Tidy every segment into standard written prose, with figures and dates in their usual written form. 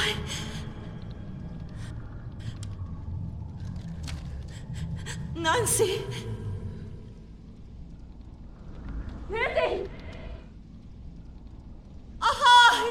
نانسی نانسی آهای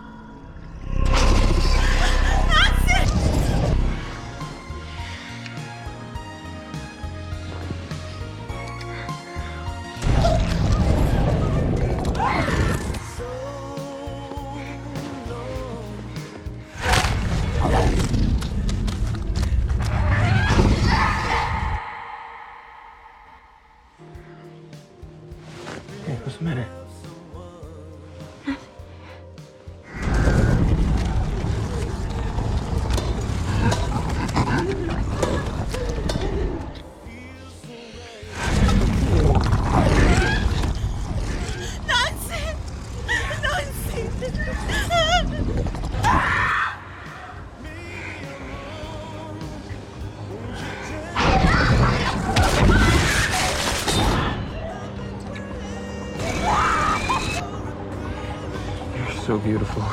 What's the matter? So beautiful.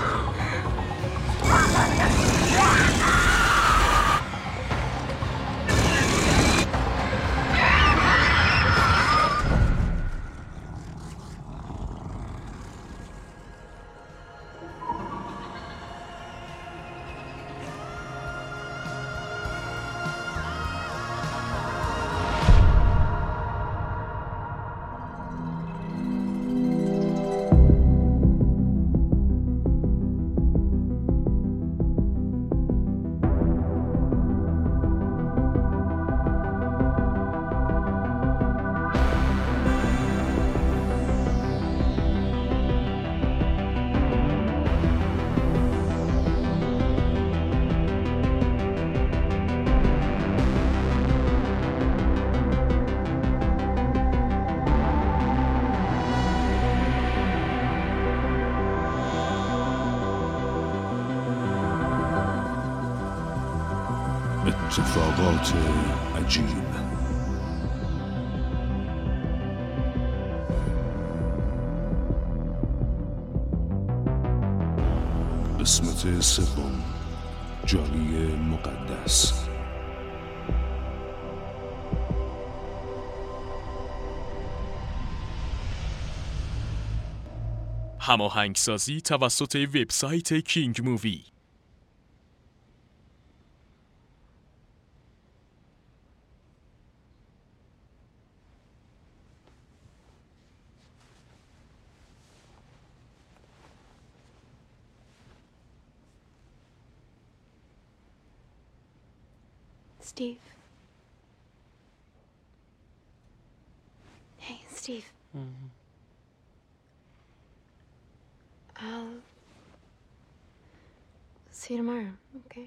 اتفاقات عجیب. قسمت سوم، جانی مقدس. هماهنگسازی توسط وبسایت کینگ مووی. Steve. Hey, Steve. I'll see you tomorrow, okay?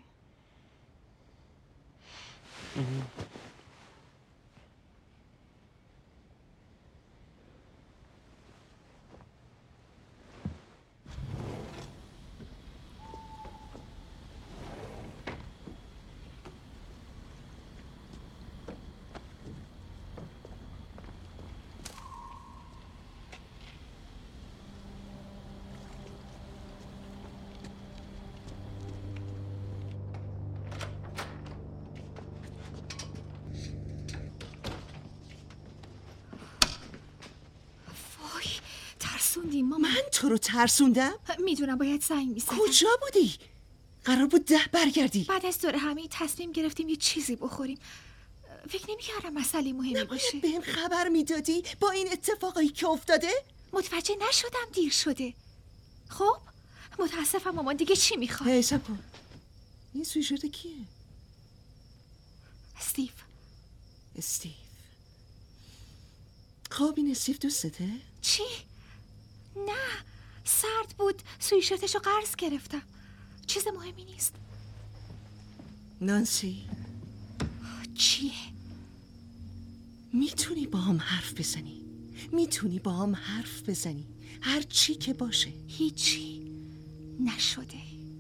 من تو رو ترسوندم؟ میدونم باید زنگ میزدم. کجا بودی؟ قرار بود 10 برگردی. بعد از دور همه تصمیم گرفتیم یه چیزی بخوریم. فکر نمی‌کردم مسئله مهمی باشه. بهم خبر میدادی با این اتفاقایی که افتاده؟ متوجه نشدم دیر شده. خب متاسفم مامان، دیگه چی میخواد؟ حساب کن. این سویشرت کیه؟ استیو. خب این استیو دوستته؟ چی؟ نه سرد بود، سویشرتشو قرض گرفتم. چیز مهمی نیست. نانسی چیه؟ میتونی با هم حرف بزنی هر چی که باشه. هیچی نشده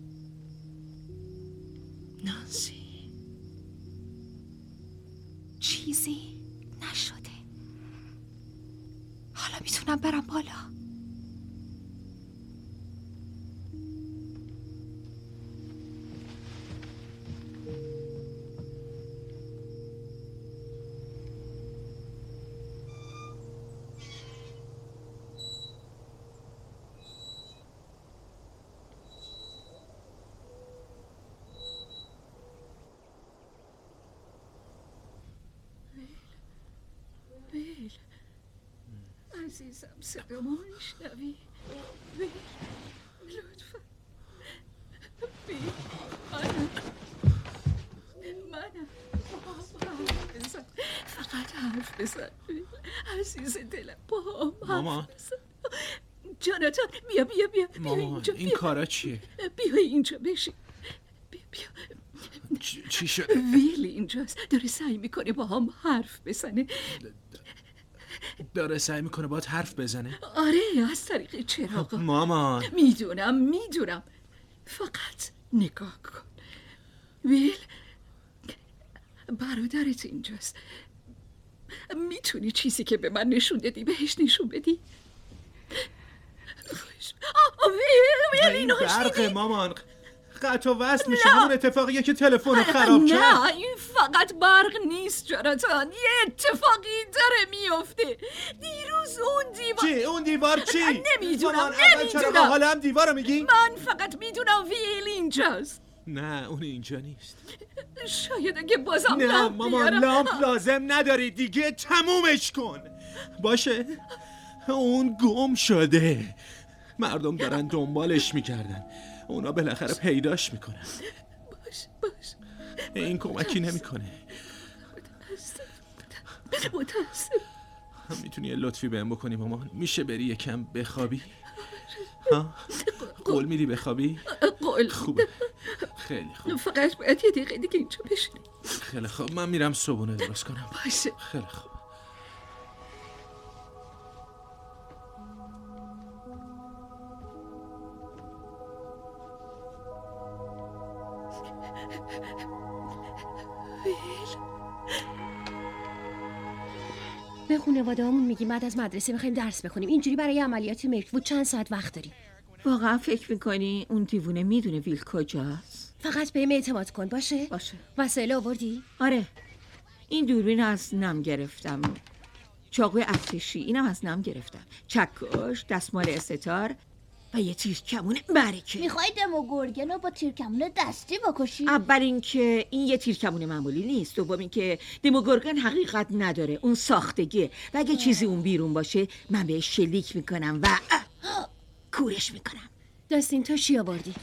نانسی. چیزی نشده. حالا میتونم برم بالا. عزیزم صدامو میشنوی؟ ویل لطفا ویل منم فقط حرف بزن ویل عزیز دلم با مامان جاناتان بیا مامان اینجا این کارا چیه؟ بیا اینجا بشین بیا چی شده؟ ویل اینجاست داره سعی میکنه با هم حرف بزنه. داره سعی میکنه باهات حرف بزنه؟ آره از طریق چراغ. مامان میدونم فقط نگاه کن ویل برادرت اینجاست. میتونی چیزی که به من نشون دادی بهش نشون بدی؟ ویل اینو برقه مامان قطع و وصل میشه. همون اتفاقیه که تلفن خراب کرد. نه این فقط برق نیست جاناتان، یه اتفاقی داره میفته. دیروز اون دیوار اون دیوار چی؟ نمیدونم چرا حالا هم دیوار رو میگی؟ من فقط میدونم ویل اینجاست. نه اون اینجا نیست. شاید اگه بازم نه لامپ مامان بیارم. لامپ لازم نداری دیگه، تمومش کن. باشه اون گم شده، مردم دارن دنبالش میکردن، اونا بالاخره پیداش میکنن. باش این کمکی نمیکنه. متاسف. میتونی یه لطفی بهم بکنی مامان؟ میشه بری یکم بخوابی؟ ها؟ قول میدی بخوابی؟ قول خوبه خیلی خوب. فقط باید یه دقیقه دیگه اینجا بشینی. خیلی خوب من میرم صبحونه درست کنم. باشه خیلی خوب. به خانواده همون میگیم بعد از مدرسه میخوایم درس بخونیم. اینجوری برای عملیات ملک‌وود چند ساعت وقت داریم؟ واقعا فکر میکنی اون دیوونه میدونه ویل کجاست؟ فقط بهم اعتماد کن باشه؟ وسایل آوردی؟ آره این دوربین از نم گرفتم، چاقوی ارتشی اینم از نم گرفتم، چکش، دستمال استتار و یه تیرکمون برکه. میخوای دموگورگن رو با تیرکمون دستی بکشی؟ اول اینکه این یه تیرکمون معمولی نیست، دوم اینکه دموگورگن حقیقت نداره، اون ساختگیه و اگه چیزی اون بیرون باشه من بهش شلیک میکنم و کورش میکنم. داستین تو چی آوردی؟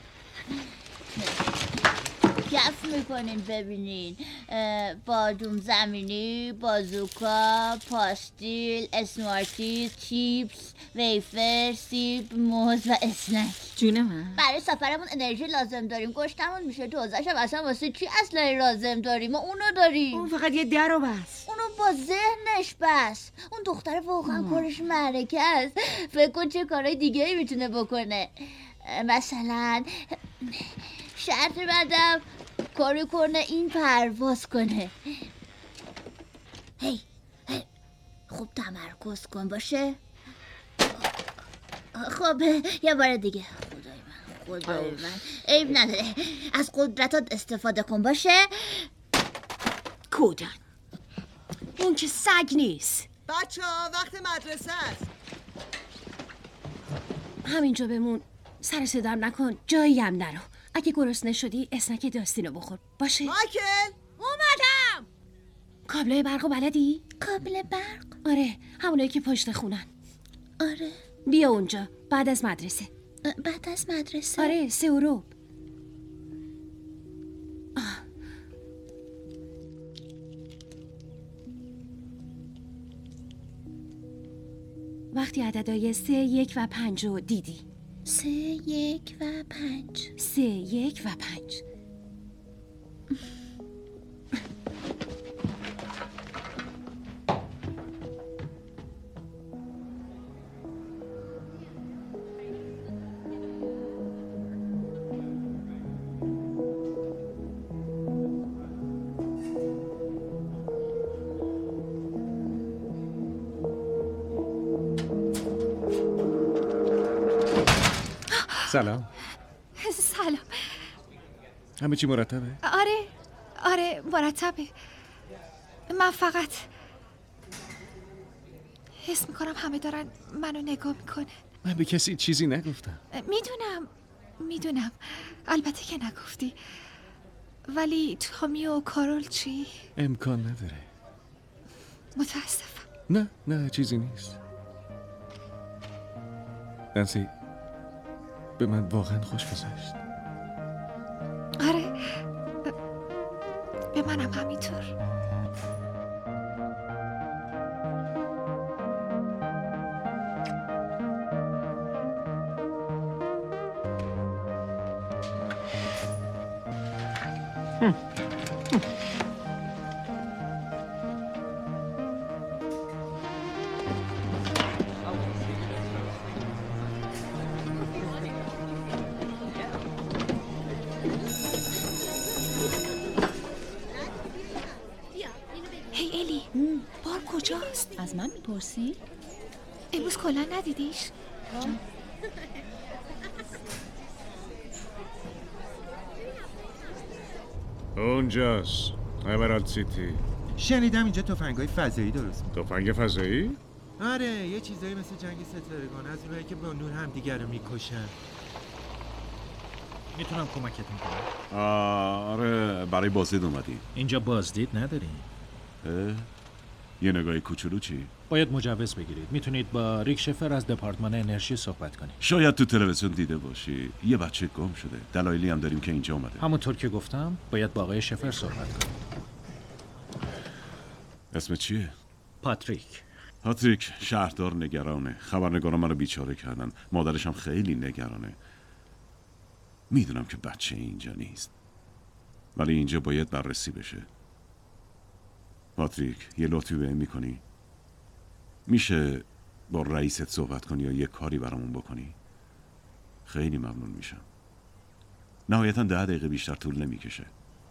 کف میکنین ببینین. بادوم زمینی، بازوکا، پاستیل، اسمارتیز، چیپس، ویفر، سیب، موز و اسنک. جون من برای سفرمون انرژی لازم داریم. گشتمون میشه دوزش اصلا واسه چی اسلحه لازم داریم؟ ما اونو داریم. اون فقط یه در و بس. اونو با ذهنش بس. اون دختر واقعا کارش معرکه است. فکر کن چه کارهای دیگه ای میتونه بکنه. مثلا شرط بندم کاری کنه این پرواز کنه. هی خوب تمرکز کن باشه. خب یه بار دیگه. خدای من عیب نداره، از قدرتات استفاده کن باشه. کودن اون که سگ نیست. بچه‌ها وقت مدرسه است. همینجا بمون، سر صدام نکن، جایی هم نرو. اگه گرسنه شدی اسنک داستینو بخور باشه؟ مایکل اومدم. کابلای برقو بلدی؟ کابل برق؟ آره همونایی که پشت خونن. آره بیا اونجا بعد از مدرسه. بعد از مدرسه؟ آره 3 و ربع. وقتی عددهای 3، 1 و 5 رو دیدی. 3، 1 و 5. 3، 1 و 5. سلام. سلام. همه چی مرتبه؟ آره مرتبه. من فقط حس میکنم همه دارن منو نگاه میکنن. من به کسی چیزی نگفتم. میدونم البته که نگفتی، ولی تامی و کارول چی؟ امکان نداره. متاسفم. نه چیزی نیست. نانسی به من واقعا خوش گذشت. آره به منم همینطور. هی الی بار کجاست؟ از من میپرسی؟ امروز کلا ندیدیش؟ اونجاست امرالد سیتی. شنیدم اینجا تفنگ‌های فضایی درست می‌کنن. تفنگ فضایی؟ آره یه چیزایی مثل جنگ ستارگان، از اونایی که با نور همدیگه رو میکشن. میتونم کمکتون کنم؟ آره برای بازدید اومدیم. اینجا بازدید نداریم. یه نگاه کوچولو چی؟ باید مجوز بگیرید. میتونید با ریک شفر از دپارتمان انرژی صحبت کنید. شاید تو تلویزیون دیده باشی یه بچه گم شده. دلایلی هم داریم که اینجا اومده. همونطور که گفتم باید با آقای شفر صحبت کنید. اسم چیه؟ پاتریک. پاتریک شهردار نگرانه. خبرنگارا منو بیچاره کردن. مادرش هم خیلی نگرانه. میدونم که بچه اینجا نیست، ولی اینجا باید بررسی بشه. پاتریک یه لطفی بهم میکنی؟ میشه با رئیست صحبت کنی یا یه کاری برامون بکنی؟ خیلی ممنون میشم. نهایتا 10 دقیقه بیشتر طول نمیکشه.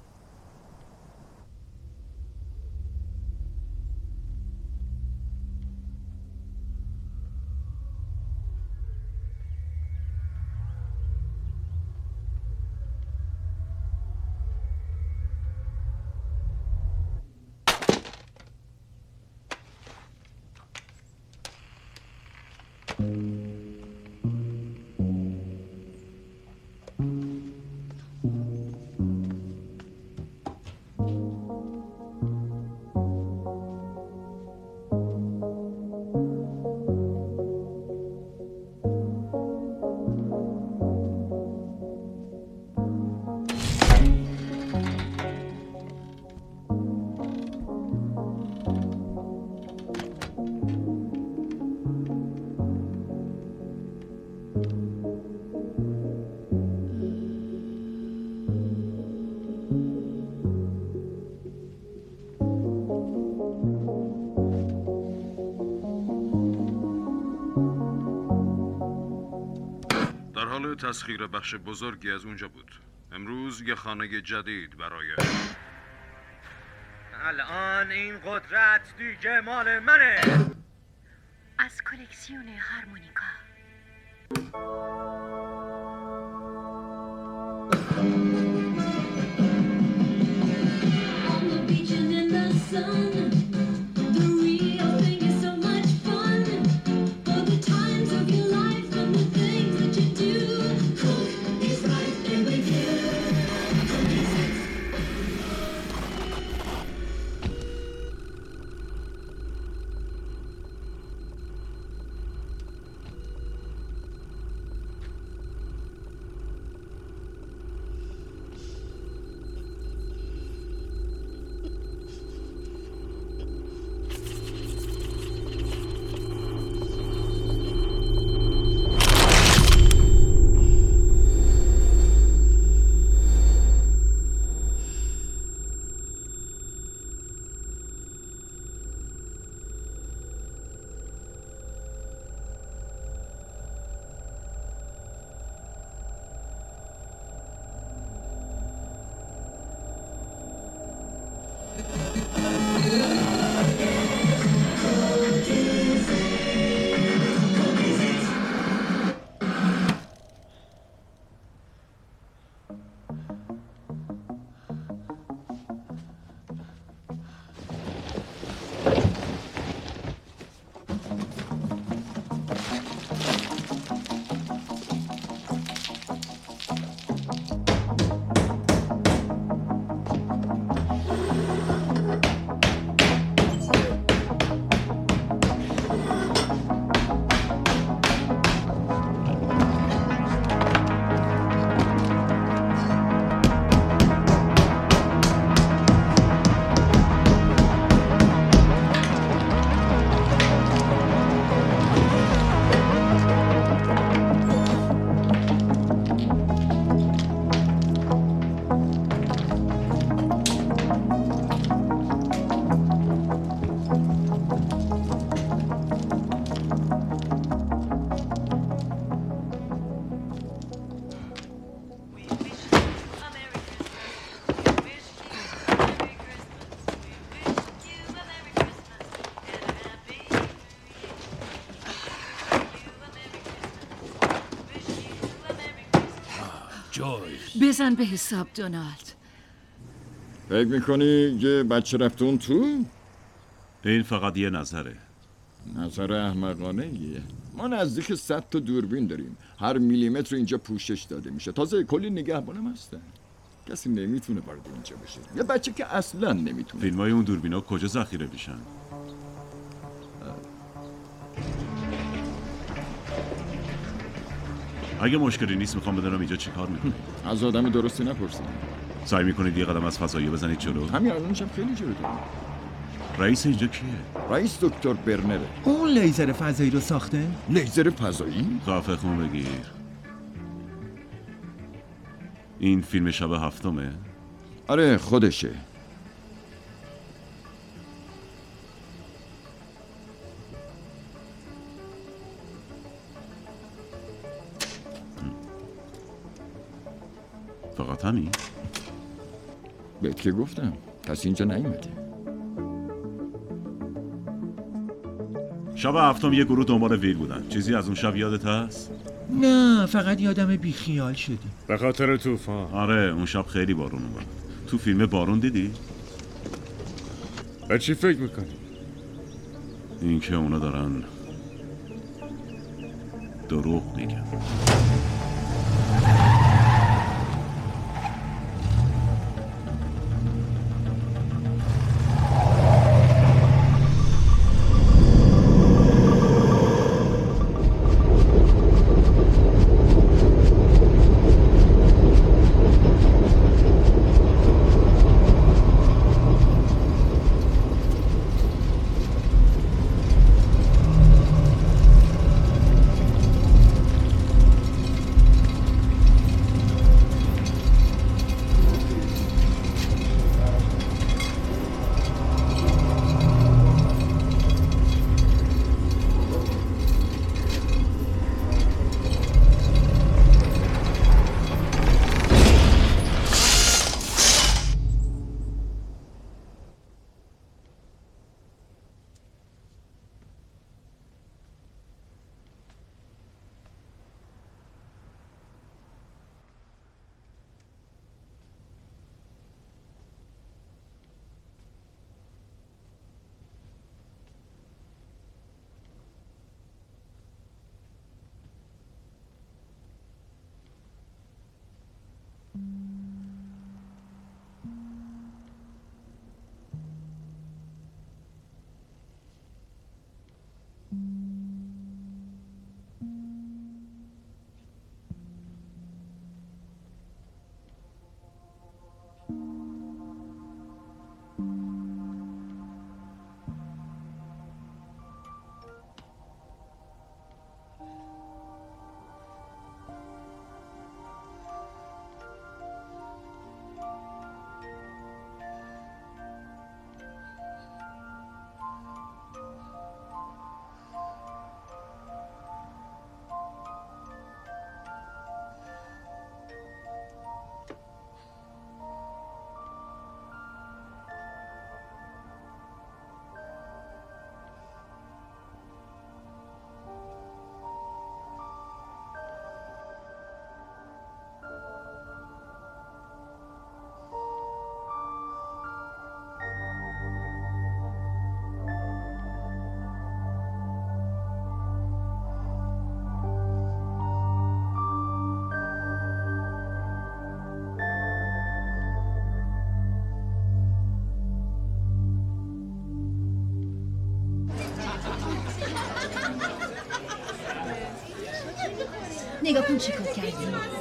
تسخیر بخش بزرگی از اونجا بود. امروز یه خانه جدید برای الان این قدرت دیگه مال منه. از کلکسیون هارمونیکا. جویس. بزن به حساب دونالد. فکر میکنی یه بچه رفته اون تو؟ این فقط یه نظره. نظر احمقانه ایه. ما نزدیک 100 تا دوربین داریم. هر میلیمتر اینجا پوشش داده میشه. تازه کلی نگهبانم هستن. کسی نمیتونه وارد اینجا بشه. یه بچه که اصلا نمیتونه. فیلمای اون دوربینا کجا ذخیره میشن؟ اگه مشکلی نیست میخوام بدونم اینجا چی کار میکنید. از آدم درستی نپرسید. سعی میکنید یه قدم از فضایی بزنید جلو؟ همین الانشم خیلی جلو دارم. رئیس اینجا کیه؟ رئیس دکتر برنره. اون لیزر فضایی رو ساخته؟ لیزر فضایی؟ کافه خون بگیر. این فیلم شب هفتمه؟ آره خودشه. فقط همین؟ بهت که گفتم کسی اینجا نیومده. شب هفتم یه گروه دنبال ویل بودن. چیزی از اون شب یادت هست؟ نه فقط یادم بیخیال شدی. به خاطر طوفان. آره اون شب خیلی بارون اومد. تو فیلم بارون دیدی؟ به چی فکر میکنی؟ این که اونا دارن دروغ میگن. نگاه کن چی کار کردی.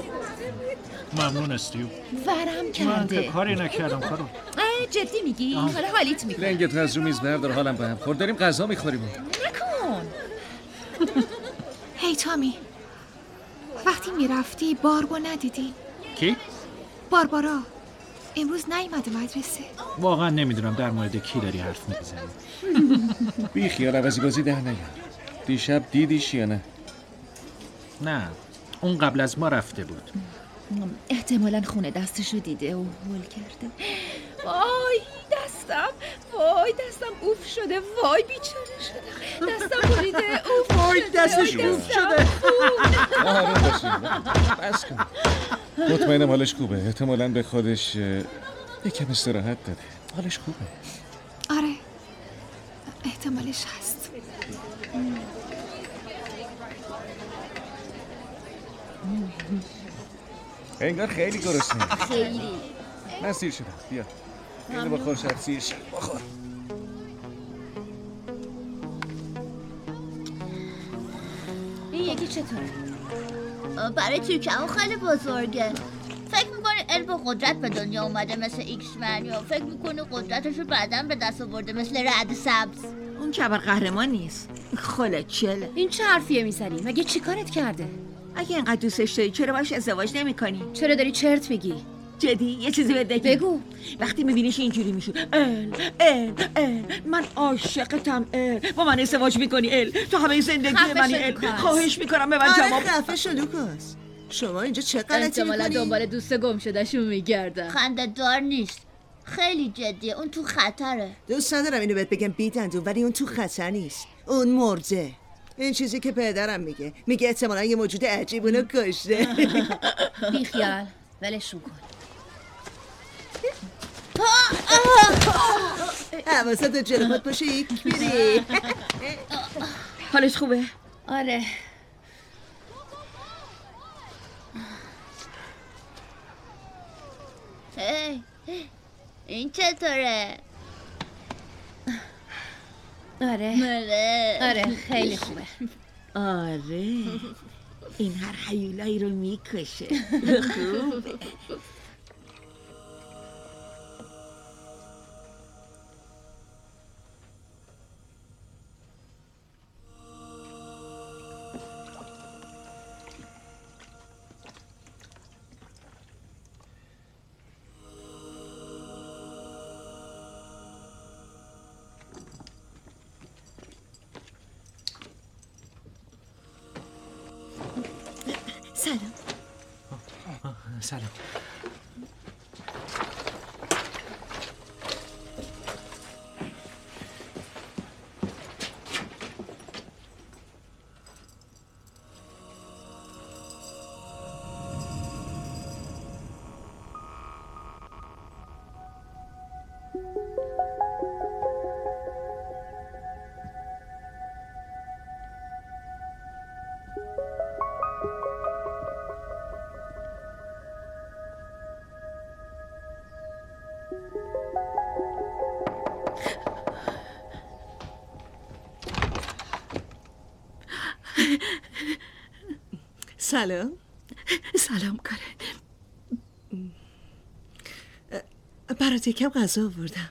ممنون استیو. ورم کرده. من که کاری نکردم خانم. جدی میگی؟ حالا حالیت میکنم. لنگت از رو میز بردار حالم به هم خورد. داریم غذا میخوریم. نکن. هی تامی، وقتی میرفتی باربا ندیدی؟ کی؟ باربارا امروز نیومده مدرسه. واقعا نمیدونم در مورد کی داری حرف میزنی. بی خیال عوضی بازی در نیار. دیشب دیدیش یا نه؟ نه، اون قبل از ما رفته بود. احتمالاً خونه دستشو دیده و هول کرده. وای دستم اوف شده. وای بیچاره شده. دستم بریده. اوف. وای دستش کوف شده. آروم باشین بس کن. مطمئنم حالش خوبه. احتمالاً به خودش یکم استراحت داده. حالش خوبه. آره احتمالش هست. انگار خیلی گرسنه. خیلی. من سیر شدم. بیا اینو با خورشت سیر شد. بخور. این یکی چطوره؟ برای تیرکمون خیلی بزرگه. فکر میکنی علم قدرت به دنیا اومده مثل ایکس من، یا فکر میکنی قدرتشو بعدن به دست آورده مثل رعد سبز؟ اون که ابر قهرمان نیست، خلچله. این چه حرفیه میزنی؟ مگه چی کارت کرده؟ اگه اینقدر دوستش داری چرا باش ازدواج نمی‌کنی؟ چرا داری چرت میگی؟ جدی یه چیزی بهت بگو. وقتی میبینیش اینجوری میشو من عاشقتم با من ازدواج میکنی تو همه زندگی منی خواهش میکنم به من جواب. خفه شو لوکاس. شما اینجا چه غلطی میکنی؟ احتمالا دنبال دوست گم شدهشون میگردن. خنده دار نیست، خیلی جدیه. اون تو خطره. دوست ندارم اینو بهت بگم بیدندون، ولی اون تو خطر نیست. اون مرده. این چیزی که پدرم میگه احتمالا یه موجود عجیب اونو کشته. بیخیال ولشون کن. حواست جلو خود باشه یک میری. حالش خوبه؟ آره. این چطوره؟ آره خیلی خوبه. آره این هر حیولایی رو میکشه. خوبه. سلام. سلام کاره. برات یکم غذا آوردم.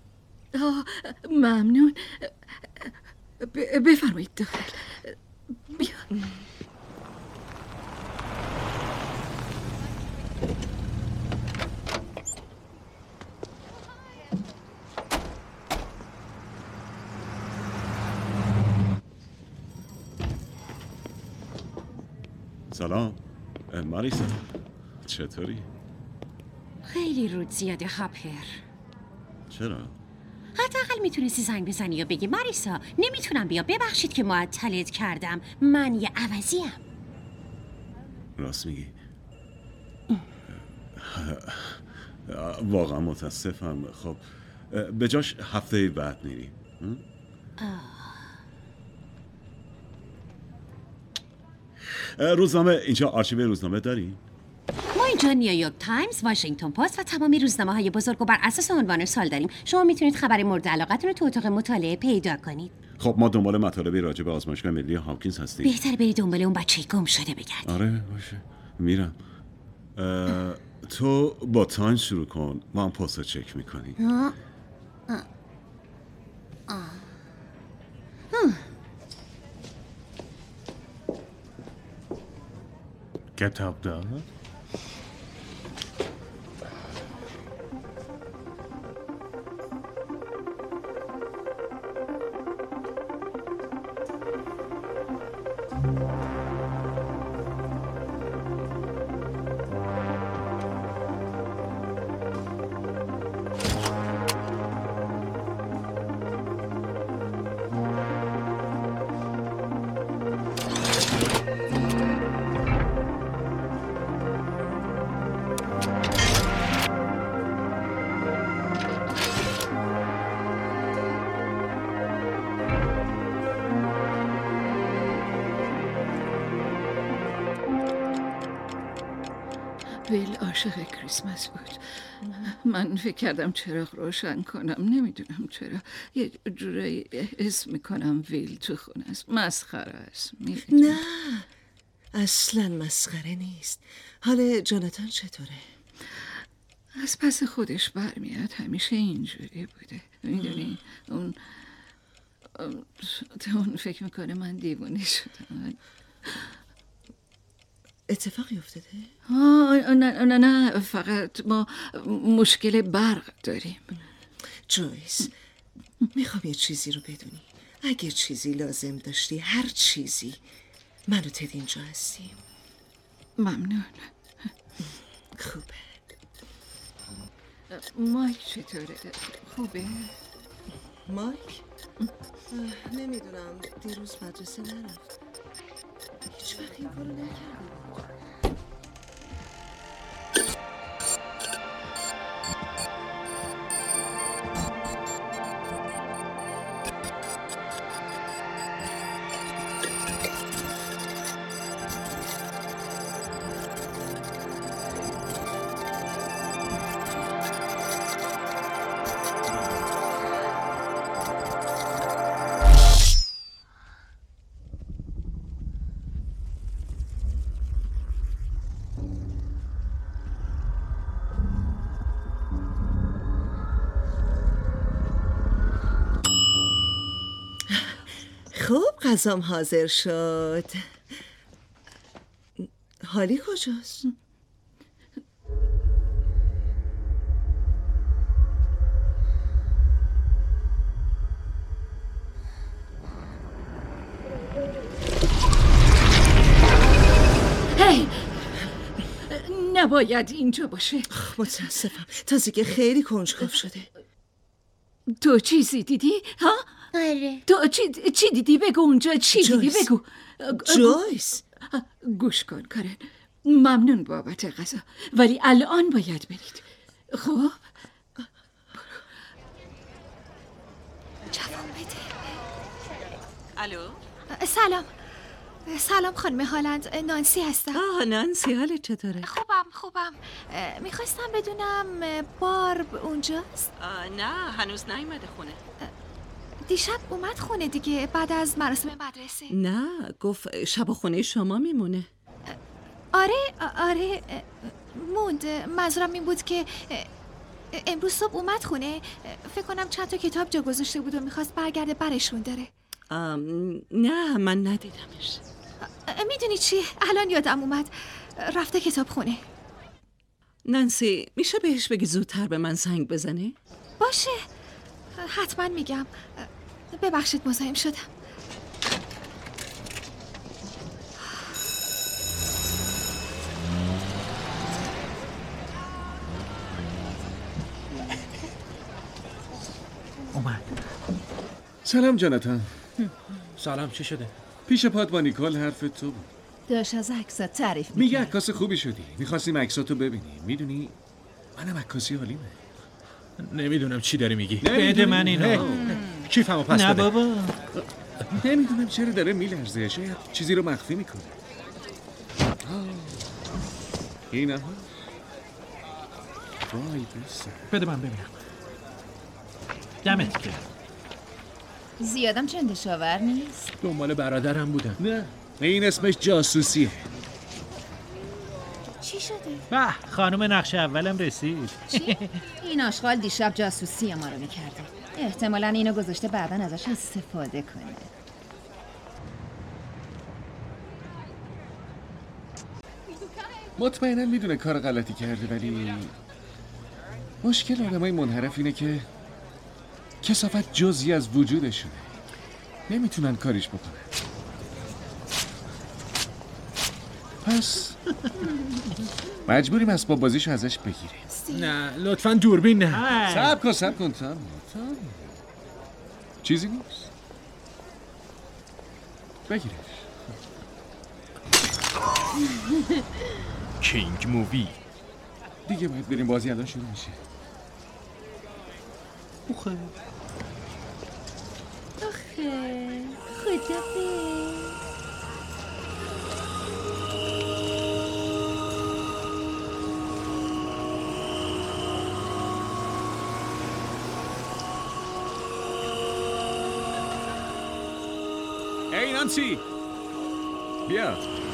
ممنون. بفرمایید داخل. بیا. سلام ماریسا، چطوری؟ خیلی رود زیاده هاپر. چرا؟ حداقل میتونستی زنگ بزنی یا بگی ماریسا نمیتونم بیا، ببخشید که معطلت کردم، من یه عوضیم. راست میگی. واقعا متاسفم. خب به جاش هفته بعد میریم. روزنامه اینجا آرشیو روزنامه داریم؟ ما اینجا نیویورک تایمز، واشنگتن پست و تمامی روزنامه‌های بزرگ رو بر اساس عنوان سال داریم. شما میتونید خبر مورد علاقتون رو تو اتاق مطالعه پیدا کنید. خب ما دنبال مطالبی راجع به آزمایشگاه ملی هاپکینز هستیم. بهتره بری دنبال اون بچه گم شده بگردی. آره باشه میرم. تو با تایم شروع کن، ما هم پست چک میکنیم. کتاب دار؟ ویل عاشق کریسمس بود. من فکر کردم چراغ روشن کنم، نمیدونم چرا یه جورایی حس میکنم ویل تو خونه است. مسخره است. نه اصلا مسخره نیست. حال جاناتان چطوره؟ از پس خودش برمیاد، همیشه اینجوری بوده. میدونی اون فکر میکنه من دیوونه شدم. اتفاقی افتاده؟ نه فقط ما مشکل برق داریم. جویس میخوام یه چیزی رو بدونی. اگه چیزی لازم داشتی، هر چیزی، من و تد اینجا هستیم. ممنون. خوبه. مایک چطوره؟ خوبه؟ مایک؟ نمیدونم، دیروز مدرسه نرفت. هیچ وقت این کارو نکرده. خب غذام حاضر شد. حالی کجاست؟ هی نباید اینجا باشه. متاسفم، تازگی خیلی کنجکاو شده. تو چیزی دیدی؟ ها؟ آره. تو چی دیدی؟ بگو اونجا چی دیدی؟ بگو. جویس گوش کن کارن، ممنون بابت غذا، ولی الان باید برید. خب جواب بده. الو؟ سلام خانم هالند، نانسی هستم. نانسی، حالت چطوره؟ خوبم. میخواستم بدونم بارب اونجاست؟ نه هنوز نیومده خونه. دیشب اومد خونه دیگه بعد از مراسم مدرسه. نه گفت شب خونه شما میمونه. آره موند. منظورم این بود که امروز صبح اومد خونه. فکر کنم چند تا کتاب جا گذاشته بود و میخواست برگرده برشون داره. نه من ندیدمش. میدونی چی؟ الان یادم اومد رفته کتاب خونه. نانسی میشه بهش بگی زودتر به من زنگ بزنه؟ باشه حتما میگم. ببخشید مزاحم شدم. اومد. سلام جاناتان. سلام، چی شده؟ پیش پات با نیکول حرف تو بود. داشت از عکسات تعریف میگه عکاس خوبی شدی، میخواستیم عکساتو ببینیم. میدونی منم عکاسی حالیمه. نمیدونم چی داری میگی. بده من اینو. کیفمو پس بده. نه بابا. نمیدونم چرا داره میلرزه، شاید چیزی رو مخفی میکنه. اینها وای بسه. بده من ببینم. دمت گرم. زیادم چندشاور نیست. دنبال برادرم بودم. نه این اسمش جاسوسیه. چی شده؟ خانم نقش اولم رسید. چی؟ این آشغال دیشب جاسوسی ما رو میکرده. احتمالاً اینو گذاشته بعداً ازش استفاده کنه. مطمئناً میدونه کار غلطی کرده، ولی مشکل آدمای منحرف اینه که کثافت جزئی از وجودشونه، نمیتونن کاریش بکنن. پس مجبوریم اسباب بازیشو ازش بگیریم. نه لطفاً دوربین نه. صبر کن تام. چیزی نیست، بگیرش. کینگ مووی. دیگه باید بریم، بازی الان شروع میشه. آخه خدافظ. هی نانسی بیا.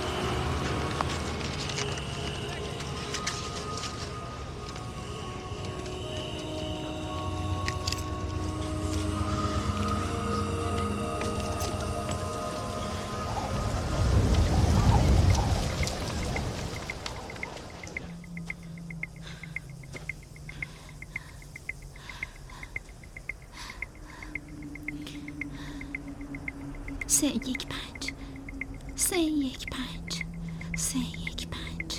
سه یک پنج 315 315.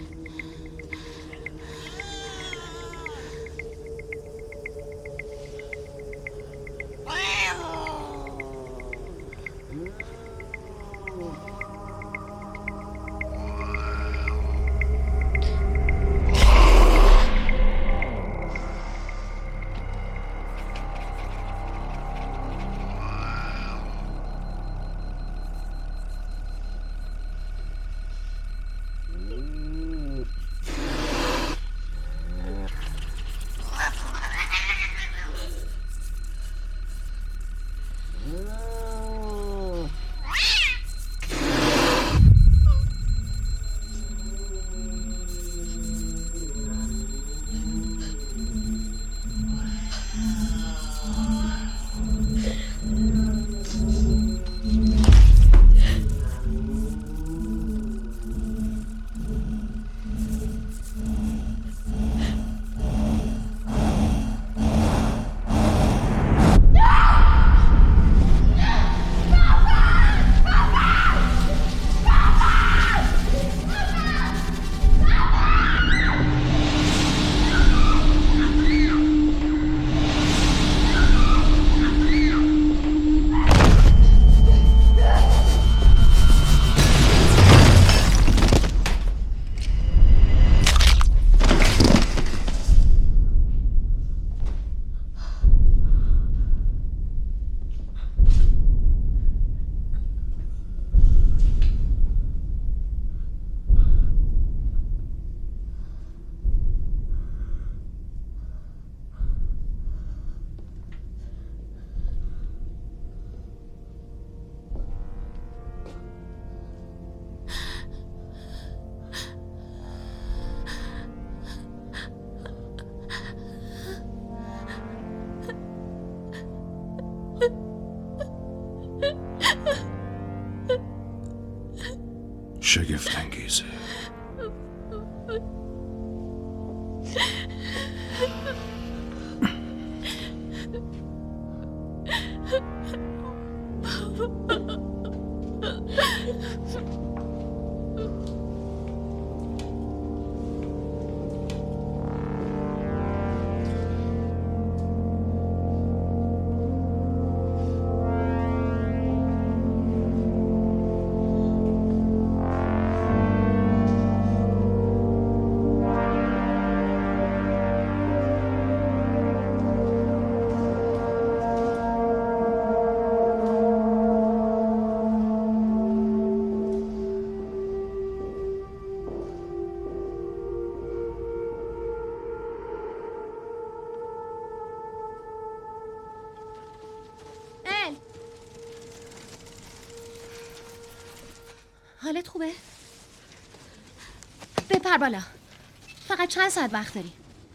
شگفت انگیزه. حالت خوبه؟ بپر بالا. فقط چند ساعت وقت داری؟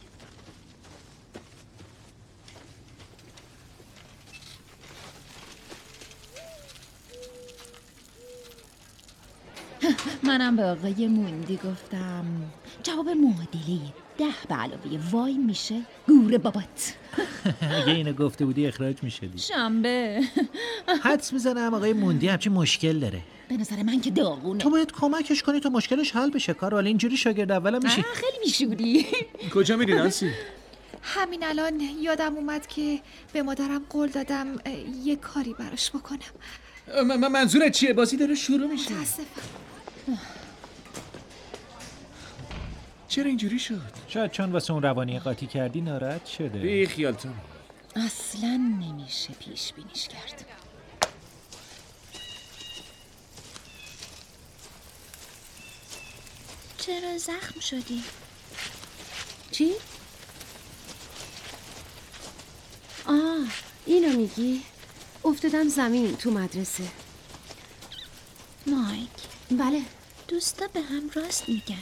منم به آقای موندی گفتم جواب معادله 10 به علاوه وای میشه گور بابات. اگه اینو گفته بودی اخراج میشدی. شنبه حدس میزنم آقای موندی همچین مشکل داره. به نظر من که داغونه. تو باید کمکش کنی تا مشکلش حل بشه. کارول اینجوری شاگرد اولم میشی. خیلی میشوری. کجا میری نانسی؟ همین الان یادم اومد که به مادرم قول دادم یه کاری براش بکنم. منظورت چیه؟ بازی داره شروع میشه. متاسفم. چرا اینجوری شد؟ شاید چون واسه اون روانی قاطی کردی ناراحت شده. بی خیال تو. اصلا نمیشه پیش بینیش کرد. چرا زخم شدی؟ چی؟ اینو میگی؟ افتادم زمین تو مدرسه. مایک، بله. دوستا به هم راست میگن.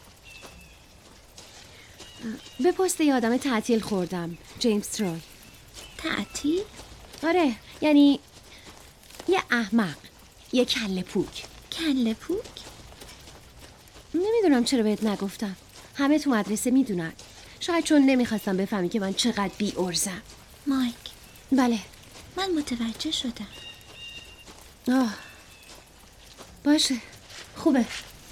به پست یه آدم تعطیل خوردم، جیمز تروی. تعطیل؟ آره، یعنی یه احمق، یه کله پوک. کله پوک؟ نمیدونم چرا بهت نگفتم. همه تو مدرسه میدونن. شاید چون نمیخواستم بفهمی که من چقدر بی ارزم. مایک. بله. من متوجه شدم. باشه. خوبه.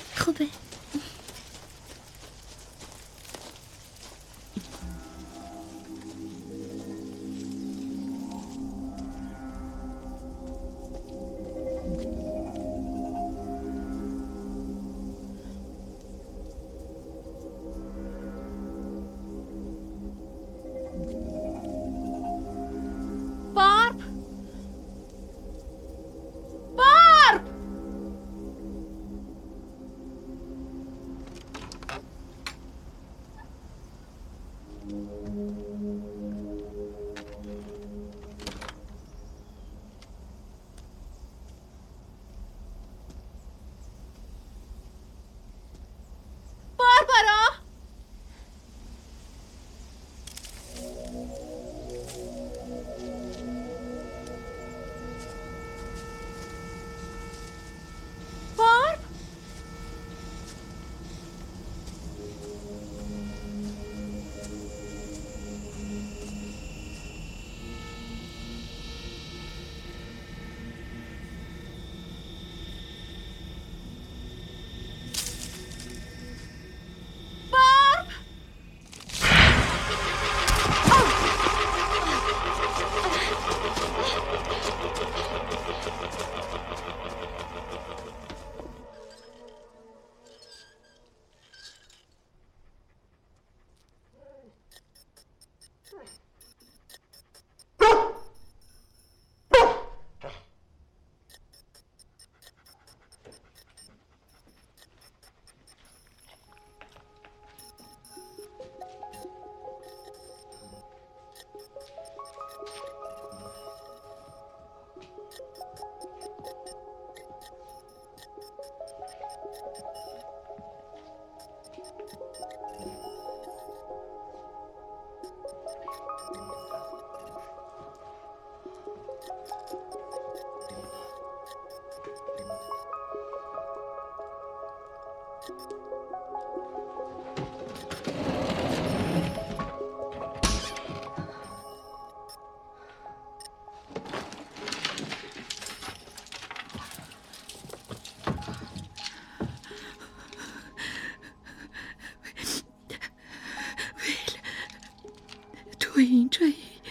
تو اینجایی؟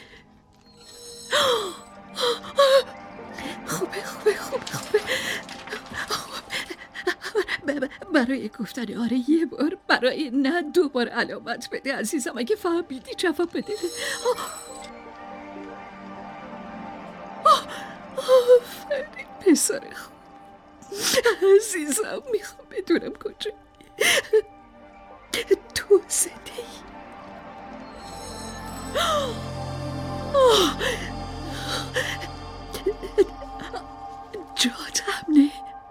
خوبه. برای گفتن آره یه بار، برای نه 2 بار علامت بده عزیزم. اگه فهمیدی جواب بده. آفرین پسر خوب. عزیزم میخوام بدونم کجا تو زنده ای؟ جات امنه؟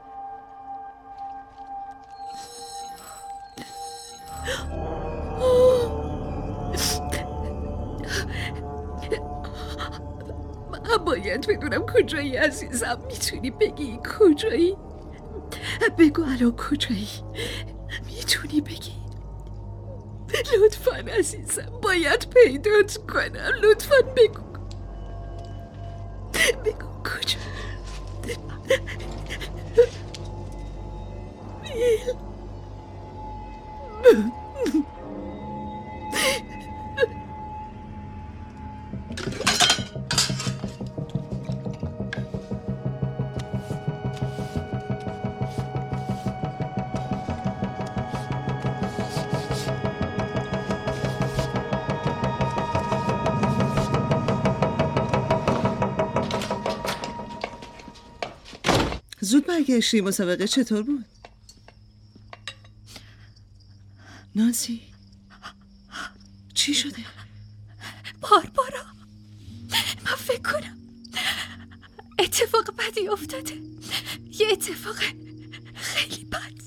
من باید بدونم کجایی عزیزم. میتونی بگی کجایی؟ بگو الان کجایی؟ میتونی بگی؟ لطفاً عزیزم، باید پیدات کنم. لطفاً بگو کجا. زود برگشتی. مسابقه چطور بود؟ نانسی چی شده؟ باربارا، من فکر کنم اتفاق بدی افتاده. یه اتفاق خیلی بد.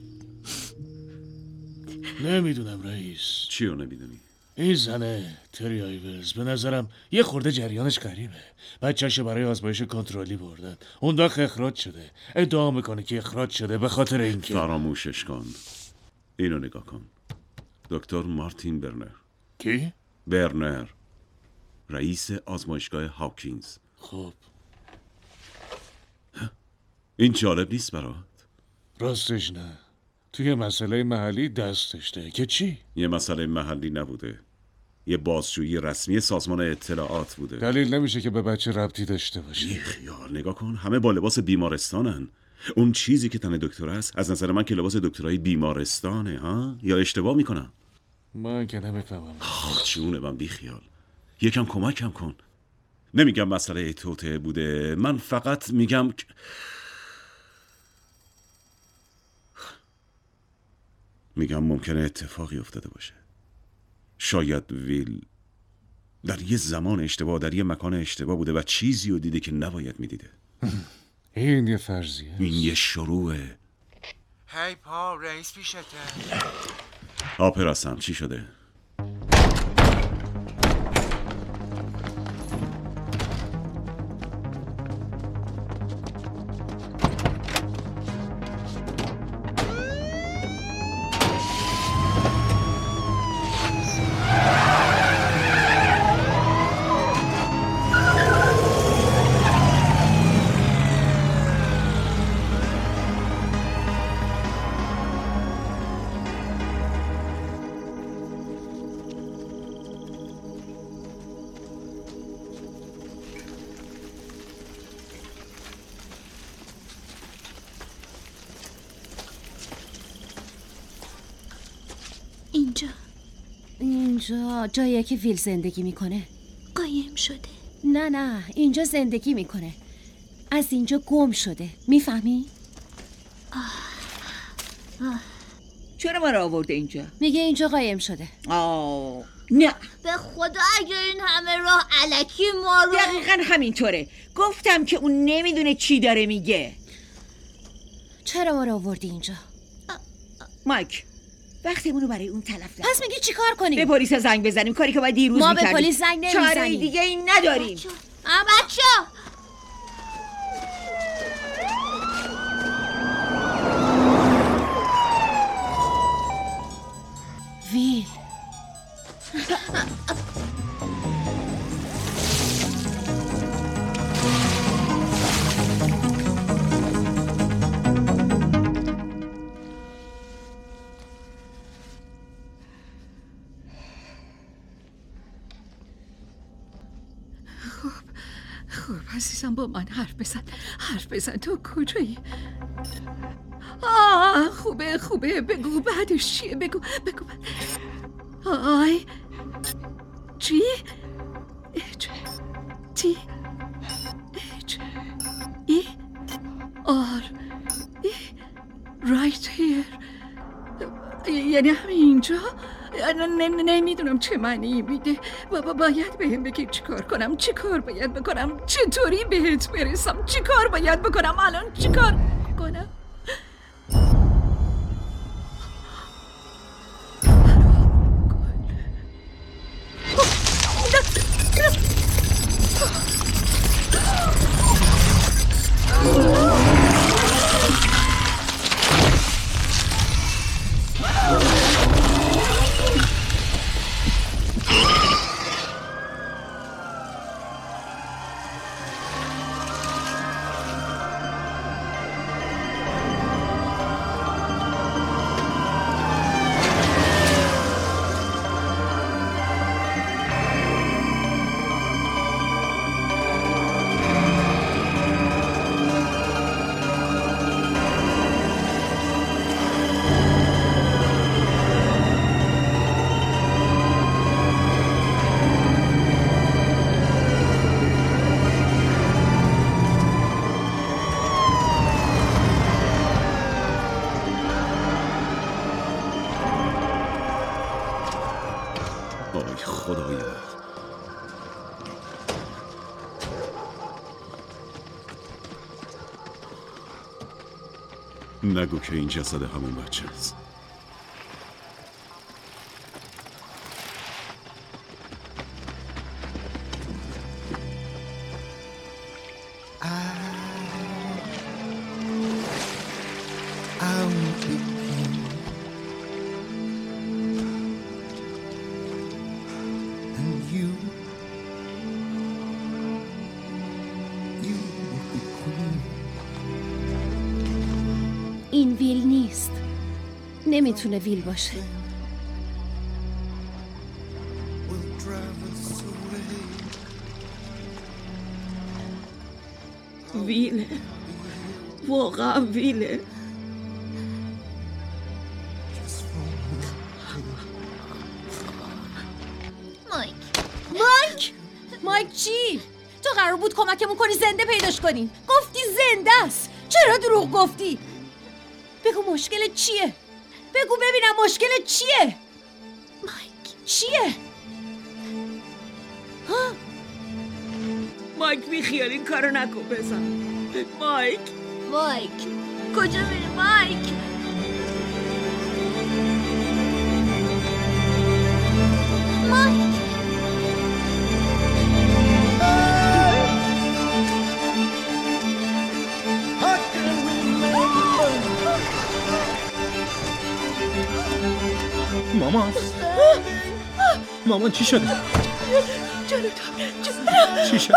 نمیدونم رئیس. چی رو نمیدونی؟ این زنه تری آیورز به نظرم یه خورده جریانش غریبه. بچه‌شو برای آزمایش کنترلی بردن، اون وقت اخراج شده. ادعا میکنه که اخراج شده به خاطر اینکه فراموشش کن. اینو نگاه کن. دکتر مارتین برنر. کی؟ برنر، رئیس آزمایشگاه هاوکینز. خب این جالب نیست برات؟ راستش نه. توی مسئله محلی دستش ده که چی؟ یه مسئله محلی نبوده، یه بازجویی رسمی سازمان اطلاعات بوده. دلیل نمیشه که به بچه ربطی داشته باشه. بی خیال، نگاه کن، همه با لباس بیمارستانن. اون چیزی که تن دکتر است از نظر من که لباس دکترای بیمارستانه. ها؟ یا اشتباه میکنم؟ من که نمیفهمم. جونه من، بی خیال، یکم کمکم کن. نمیگم مسئله توته بوده، من فقط میگم ممکنه اتفاقی افتاده باشه. شاید ویل در یه زمان اشتباه، در یه مکان اشتباه بوده و چیزی رو دیده که نباید میدیده. این یه فرضیه. این یه شروعه. هی پا، رئیس پیشته. آپراسم چی شده؟ اینجا جاییه که ویل زندگی میکنه. قایم شده؟ نه اینجا زندگی میکنه. از اینجا گم شده. میفهمی؟ چرا ما رو آورده اینجا؟ میگه اینجا قایم شده. نه به خدا اگر این همه راه الکی ما رو. دقیقا همینطوره. گفتم که اون نمیدونه چی داره میگه. چرا ما رو آوردی اینجا؟ مایک، وقتمونو برای اون تلف نکن. پس میگی چی کار کنیم؟ به پلیس زنگ بزنیم، کاری که باید دیروز ما میکردیم. به پلیس زنگ نمیزنیم. چاره دیگه این نداریم. بچه ویل خب عزیزم، با من حرف بزن. تو کجایی؟ خوبه بگو بعدش چیه؟ بگو آی چی؟ تی ای آر رایت هیر، یعنی همینجا؟ نمیدونم چه معنی میده. باید بهم بگی چیکار کنم، چیکار باید بکنم، چطوری بهت برسم، چیکار باید بکنم، الان چیکار کنم؟ نگو که این جسد همون بچه است. این ویل نیست. نمیتونه ویل باشه. ویله، واقعا ویله. مایک چی؟ تو قرار بود کمکمون کنی زنده پیداش کنیم. گفتی زنده است. چرا دروغ گفتی؟ بگو مشکل چیه؟ بگو ببینم مشکل چیه؟ مایک چیه؟ ها؟ مایک بیخیال این کارو نکن بزن. مایک کجا میری مایک؟ مامان چی شده؟ چی شده؟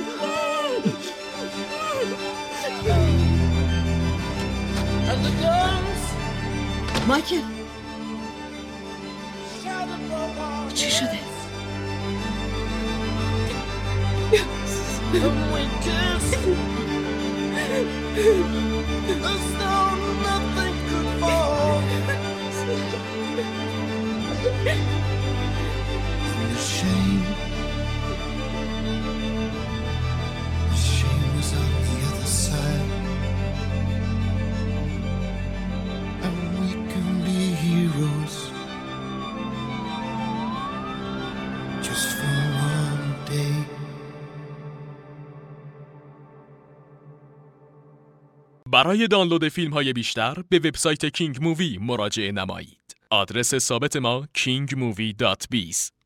مایکل چی شده؟ برای دانلود فیلم‌های بیشتر به وبسایت کینگ مووی مراجعه نمایید. آدرس ثابت ما kingmovie.biz